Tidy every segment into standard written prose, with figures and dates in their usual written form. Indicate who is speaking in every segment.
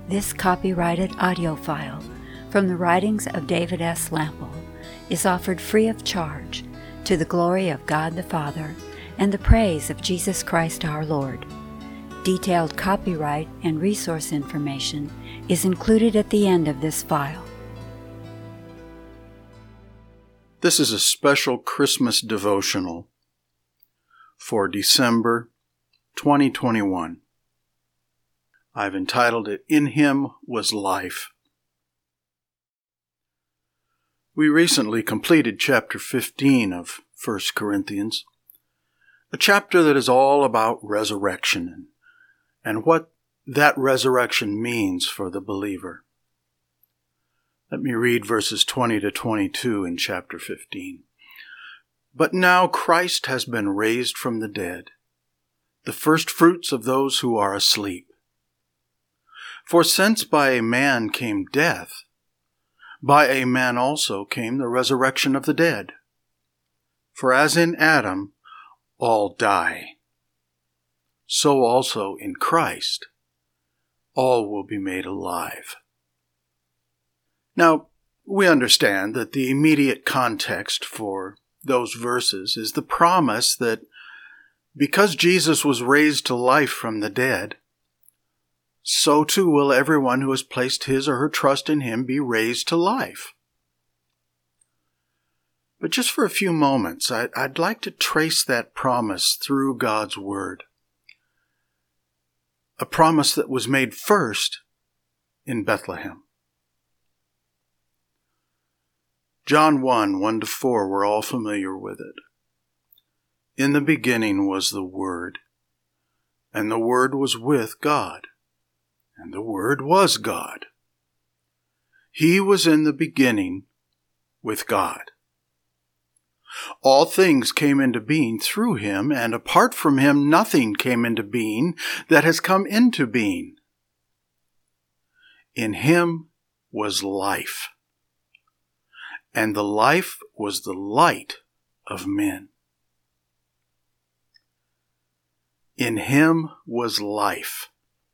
Speaker 1: This copyrighted audio file from the writings of David S. Lample is offered free of charge to the glory of God the Father and the praise of Jesus Christ our Lord. Detailed copyright and resource information is included at the end of this file.
Speaker 2: This is a special Christmas devotional for December 2021. I've entitled it, In Him Was Life. We recently completed chapter 15 of 1 Corinthians, a chapter that is all about resurrection and what that resurrection means for the believer. Let me read verses 20 to 22 in chapter 15. But now Christ has been raised from the dead, the first fruits of those who are asleep. For since by a man came death, by a man also came the resurrection of the dead. For as in Adam all die, so also in Christ all will be made alive. Now, we understand that the immediate context for those verses is the promise that because Jesus was raised to life from the dead, so too will everyone who has placed his or her trust in him be raised to life. But just for a few moments, I'd like to trace that promise through God's Word. A promise that was made first in Bethlehem. John 1, 1-4, we're all familiar with it. In the beginning was the Word, and the Word was with God, and the Word was God. He was in the beginning with God. All things came into being through him, and apart from him nothing came into being that has come into being. In him was life, and the life was the light of men. In him was life.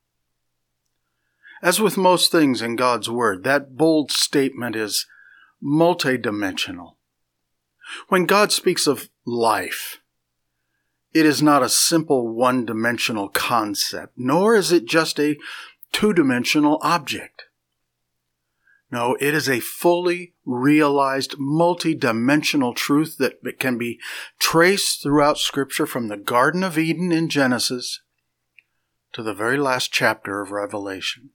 Speaker 2: As with most things in God's Word, that bold statement is multidimensional. When God speaks of life, it is not a simple one-dimensional concept, nor is it just a two-dimensional object. No, it is a fully realized, multi-dimensional truth that can be traced throughout Scripture from the Garden of Eden in Genesis to the very last chapter of Revelation.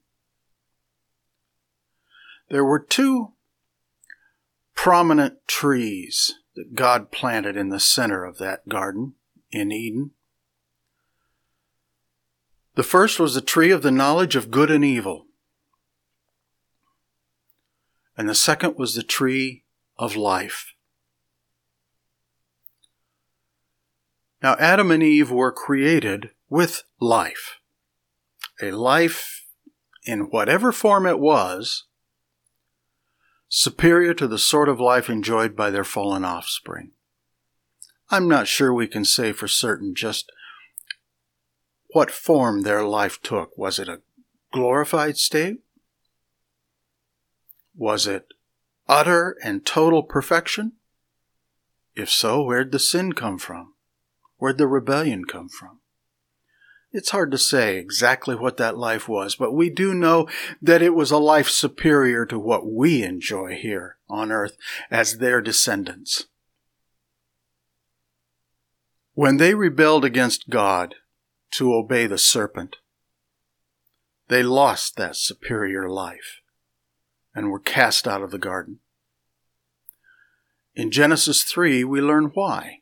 Speaker 2: There were two prominent trees that God planted in the center of that garden in Eden. The first was the tree of the knowledge of good and evil. And the second was the tree of life. Now, Adam and Eve were created with life. A life, in whatever form it was, superior to the sort of life enjoyed by their fallen offspring. I'm not sure we can say for certain just what form their life took. Was it a glorified state? Was it utter and total perfection? If so, where'd the sin come from? Where'd the rebellion come from? It's hard to say exactly what that life was, but we do know that it was a life superior to what we enjoy here on earth as their descendants. When they rebelled against God to obey the serpent, they lost that superior life and were cast out of the garden. In Genesis 3, we learn why.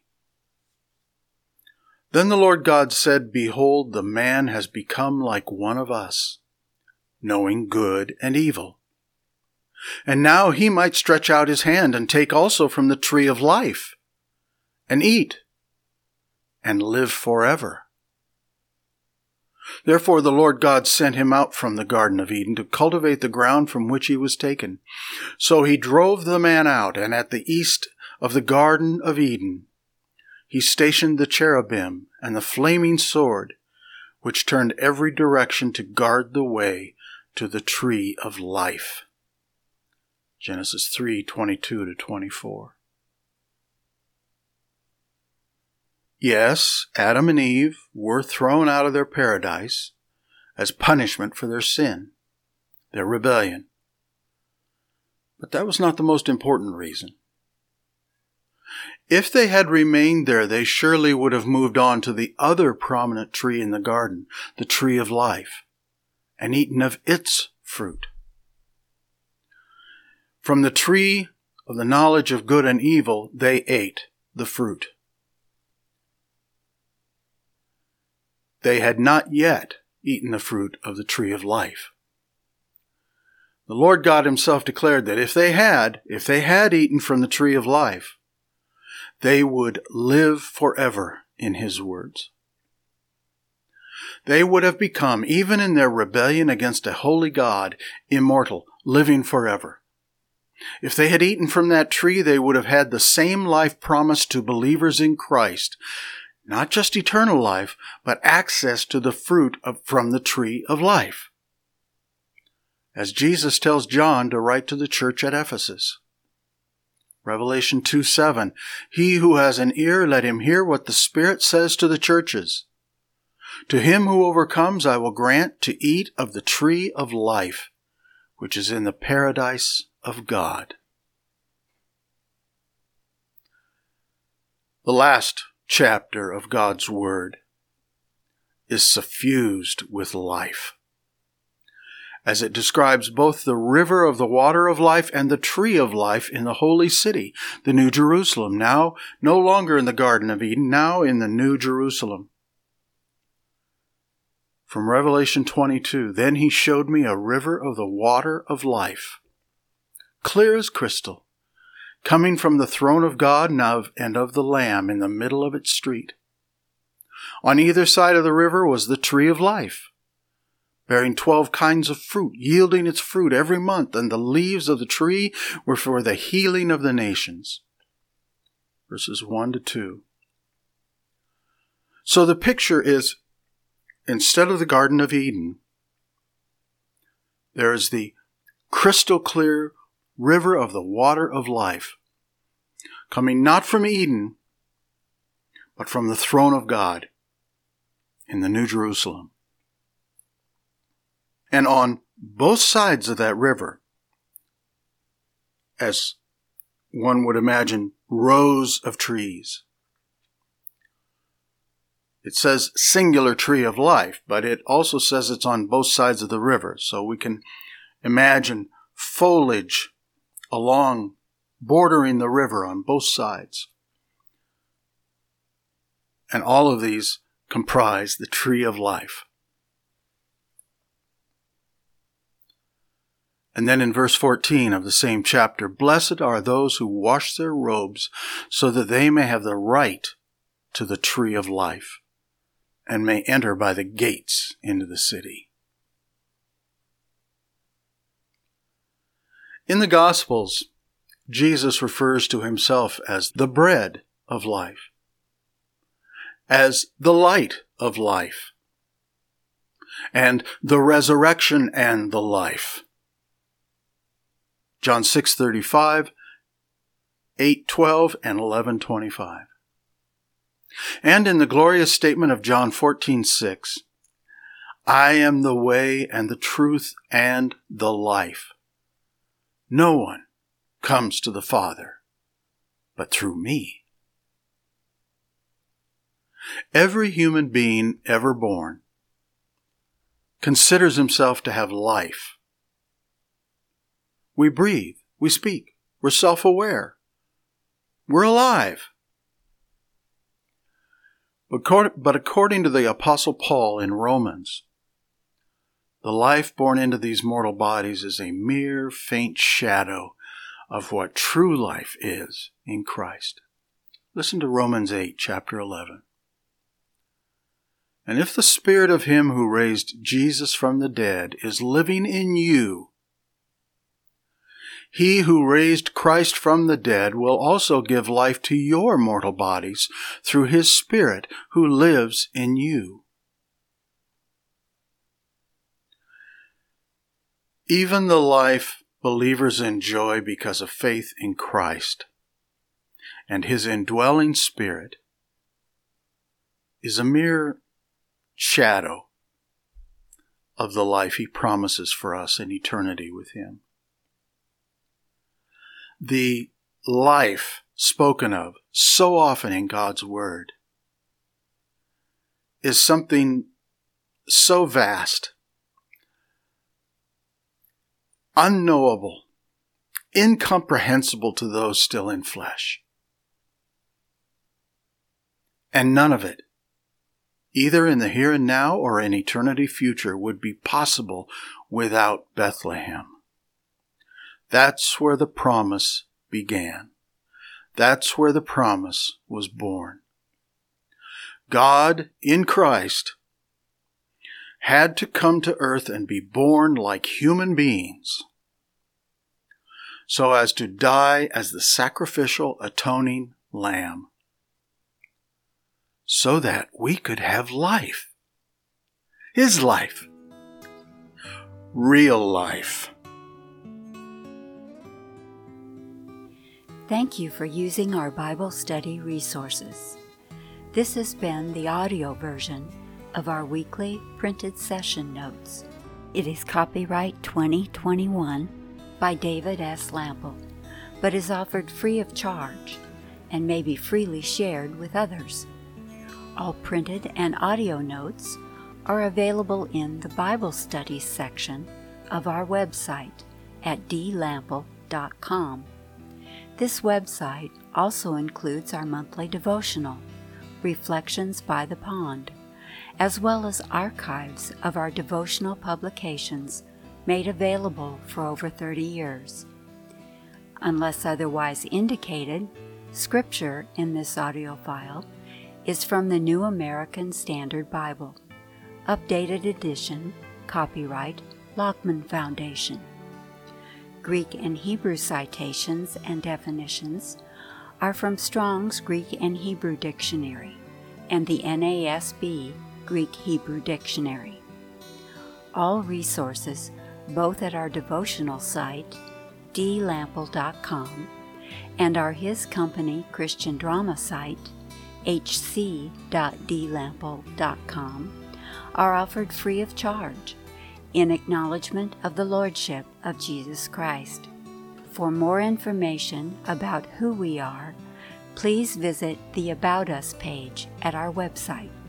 Speaker 2: Then the Lord God said, Behold, the man has become like one of us, knowing good and evil. And now he might stretch out his hand and take also from the tree of life, and eat, and live forever. Therefore the Lord God sent him out from the Garden of Eden to cultivate the ground from which he was taken. So he drove the man out, and at the east of the Garden of Eden he stationed the cherubim and the flaming sword, which turned every direction to guard the way to the tree of life. Genesis 3:22-24. Yes, Adam and Eve were thrown out of their paradise as punishment for their sin, their rebellion. But that was not the most important reason. If they had remained there, they surely would have moved on to the other prominent tree in the garden, the tree of life, and eaten of its fruit. From the tree of the knowledge of good and evil, they ate the fruit. They had not yet eaten the fruit of the tree of life. The Lord God himself declared that if they had eaten from the tree of life, they would live forever, in his words. They would have become, even in their rebellion against a holy God, immortal, living forever. If they had eaten from that tree, they would have had the same life promised to believers in Christ. Not just eternal life, but access to the fruit from the tree of life. As Jesus tells John to write to the church at Ephesus. Revelation 2:7, He who has an ear, let him hear what the Spirit says to the churches. To him who overcomes, I will grant to eat of the tree of life, which is in the paradise of God. The last chapter of God's Word is suffused with life, as it describes both the river of the water of life and the tree of life in the holy city, the New Jerusalem, now no longer in the Garden of Eden, now in the New Jerusalem. From Revelation 22, Then he showed me a river of the water of life, clear as crystal, coming from the throne of God and of the Lamb in the middle of its street. On either side of the river was the tree of life, bearing 12 kinds of fruit, yielding its fruit every month, and the leaves of the tree were for the healing of the nations. Verses 1-2. So the picture is, instead of the Garden of Eden, there is the crystal clear river of the water of life, coming not from Eden, but from the throne of God in the New Jerusalem. And on both sides of that river, as one would imagine, rows of trees. It says singular tree of life, but it also says it's on both sides of the river. So we can imagine foliage along, bordering the river on both sides. And all of these comprise the tree of life. And then in verse 14 of the same chapter, Blessed are those who wash their robes, so that they may have the right to the tree of life, and may enter by the gates into the city. In the Gospels, Jesus refers to himself as the bread of life, as the light of life, and the resurrection and the life. John 6:35, 8:12, and 11:25. And in the glorious statement of John 14:6, I am the way and the truth and the life. No one comes to the Father but through me. Every human being ever born considers himself to have life. We breathe, we speak, we're self-aware, we're alive. But according to the Apostle Paul in Romans, the life born into these mortal bodies is a mere faint shadow of what true life is in Christ. Listen to Romans 8, chapter 11. And if the Spirit of him who raised Jesus from the dead is living in you, he who raised Christ from the dead will also give life to your mortal bodies through his Spirit who lives in you. Even the life believers enjoy because of faith in Christ and His indwelling Spirit is a mere shadow of the life He promises for us in eternity with Him. The life spoken of so often in God's Word is something so vast, unknowable, incomprehensible to those still in flesh. And none of it, either in the here and now or in eternity future, would be possible without Bethlehem. That's where the promise began. That's where the promise was born. God in Christ had to come to earth and be born like human beings so as to die as the sacrificial atoning lamb so that we could have life. His life. Real life.
Speaker 1: Thank you for using our Bible study resources. This has been the audio version of our weekly printed session notes. It is copyright 2021 by David S. Lample, but is offered free of charge and may be freely shared with others. All printed and audio notes are available in the Bible Studies section of our website at dlample.com. This website also includes our monthly devotional, Reflections by the Pond, as well as archives of our devotional publications made available for over 30 years. Unless otherwise indicated, scripture in this audio file is from the New American Standard Bible, updated edition, copyright Lockman Foundation. Greek and Hebrew citations and definitions are from Strong's Greek and Hebrew Dictionary and the NASB Greek-Hebrew Dictionary. All resources, both at our devotional site, dlample.com, and our His Company Christian Drama site, hc.dlample.com, are offered free of charge in acknowledgement of the Lordship of Jesus Christ. For more information about who we are, please visit the About Us page at our website.